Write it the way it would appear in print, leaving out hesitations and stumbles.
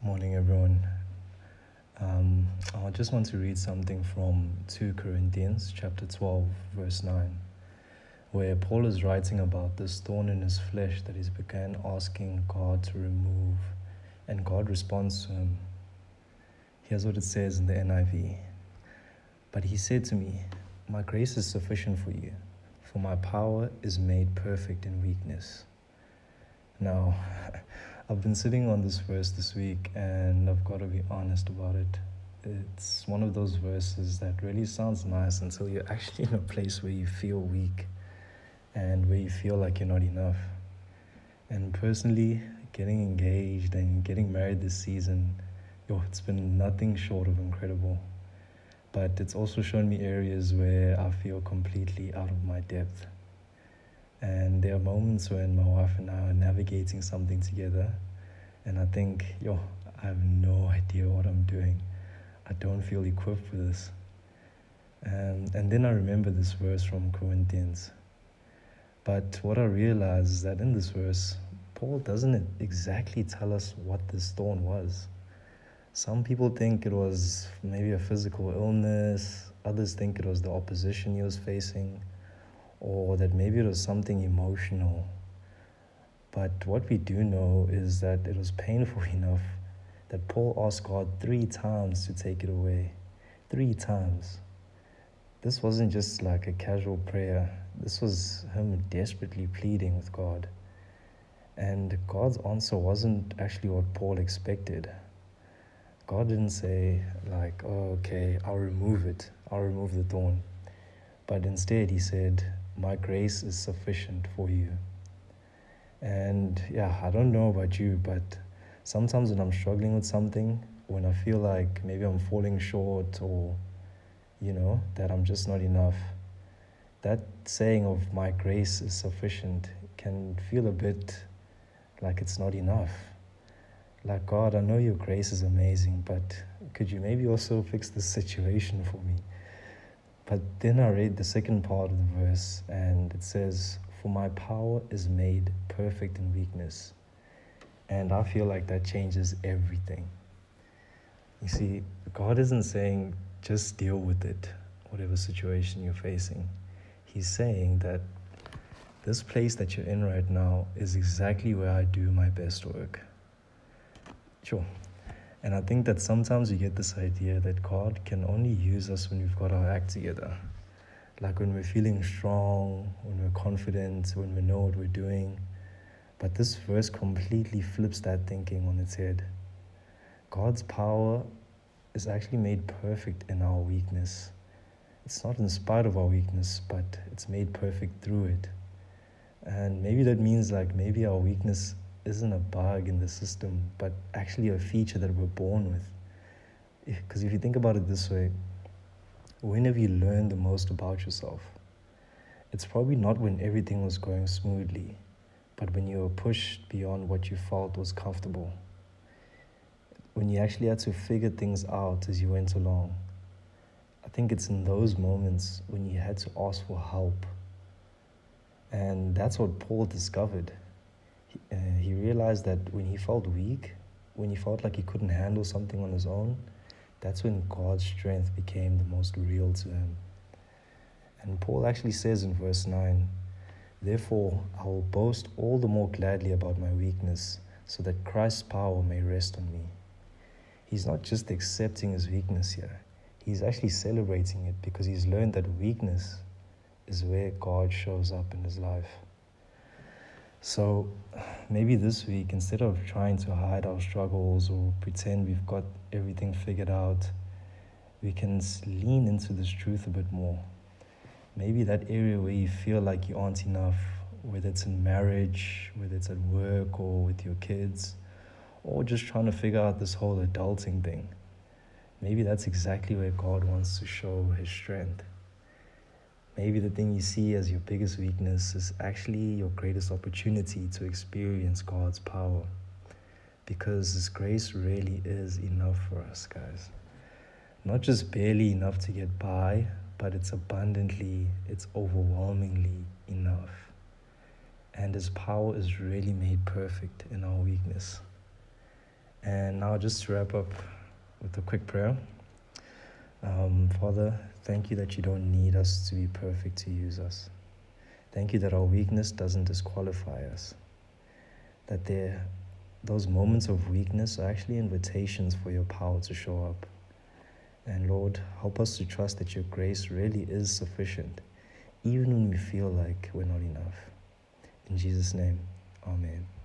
Morning, everyone. I just want to read something from 2 Corinthians chapter 12, verse 9, where Paul is writing about this thorn in his flesh that he's began asking God to remove, and God responds to him. Here's what it says in the NIV. But he said to me, "My grace is sufficient for you, for my power is made perfect in weakness." Now, I've been sitting on this verse this week, and I've got to be honest about it. It's one of those verses that really sounds nice until you're actually in a place where you feel weak and where you feel like you're not enough. And personally, getting engaged and getting married this season, it's been nothing short of incredible. But it's also shown me areas where I feel completely out of my depth. And there are moments when my wife and I are navigating something together, and I think, I have no idea what I'm doing. I don't feel equipped for this. And then I remember this verse from Corinthians. But what I realize is that in this verse, Paul doesn't exactly tell us what this thorn was. Some people think it was maybe a physical illness, others think it was the opposition he was facing, or that maybe it was something emotional. But what we do know is that it was painful enough that Paul asked God 3 times to take it away. 3 times. This wasn't just like a casual prayer. This was him desperately pleading with God. And God's answer wasn't actually what Paul expected. God didn't say like, "Oh, okay, I'll remove it. I'll remove the thorn." But instead he said, "My grace is sufficient for you." And I don't know about you, but sometimes when I'm struggling with something, when I feel like maybe I'm falling short or, that I'm just not enough, that saying of "my grace is sufficient" can feel a bit like it's not enough. Like, God, I know your grace is amazing, but could you maybe also fix this situation for me? But then I read the second part of the verse, and it says, "For my power is made perfect in weakness." And I feel like that changes everything. You see, God isn't saying just deal with it, whatever situation you're facing. He's saying that this place that you're in right now is exactly where I do my best work. Sure. And I think that sometimes we get this idea that God can only use us when we've got our act together. Like when we're feeling strong, when we're confident, when we know what we're doing. But this verse completely flips that thinking on its head. God's power is actually made perfect in our weakness. It's not in spite of our weakness, but it's made perfect through it. And maybe that means maybe our weakness isn't a bug in the system, but actually a feature that we're born with. Because if you think about it this way, when have you learned the most about yourself? It's probably not when everything was going smoothly, but when you were pushed beyond what you felt was comfortable. When you actually had to figure things out as you went along. I think it's in those moments when you had to ask for help. And that's what Paul discovered. He realized that when he felt weak, when he felt like he couldn't handle something on his own, that's when God's strength became the most real to him. And Paul actually says in verse 9, "Therefore, I will boast all the more gladly about my weakness, so that Christ's power may rest on me." He's not just accepting his weakness here. He's actually celebrating it because he's learned that weakness is where God shows up in his life. So maybe this week, instead of trying to hide our struggles or pretend we've got everything figured out, we can lean into this truth a bit more. Maybe that area where you feel like you aren't enough, whether it's in marriage, whether it's at work or with your kids, or just trying to figure out this whole adulting thing. Maybe that's exactly where God wants to show his strength. Maybe the thing you see as your biggest weakness is actually your greatest opportunity to experience God's power. Because his grace really is enough for us, guys. Not just barely enough to get by, but it's overwhelmingly enough. And his power is really made perfect in our weakness. And now, just to wrap up with a quick prayer. Father, thank you that you don't need us to be perfect to use us. Thank you that our weakness doesn't disqualify us. That those moments of weakness are actually invitations for your power to show up. And Lord, help us to trust that your grace really is sufficient, even when we feel like we're not enough. In Jesus' name, amen.